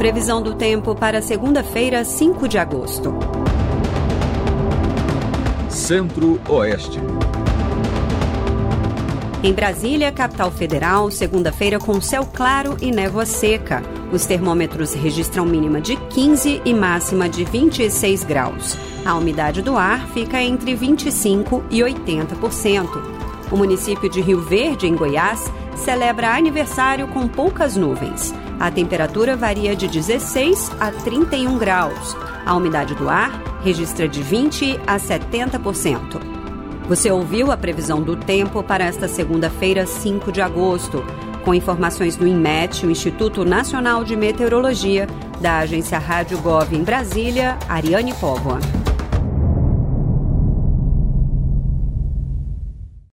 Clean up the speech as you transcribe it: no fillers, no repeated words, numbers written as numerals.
Previsão do tempo para segunda-feira, 5 de agosto. Centro-Oeste. Em Brasília, capital federal, segunda-feira com céu claro e névoa seca. Os termômetros registram mínima de 15 e máxima de 26 graus. A umidade do ar fica entre 25% e 80%. O município de Rio Verde, em Goiás, celebra aniversário com poucas nuvens. A temperatura varia de 16 a 31 graus. A umidade do ar registra de 20% a 70%. Você ouviu a previsão do tempo para esta segunda-feira, 5 de agosto, com informações do INMET, o Instituto Nacional de Meteorologia, da agência Rádio Gov em Brasília, Ariane Póvoa.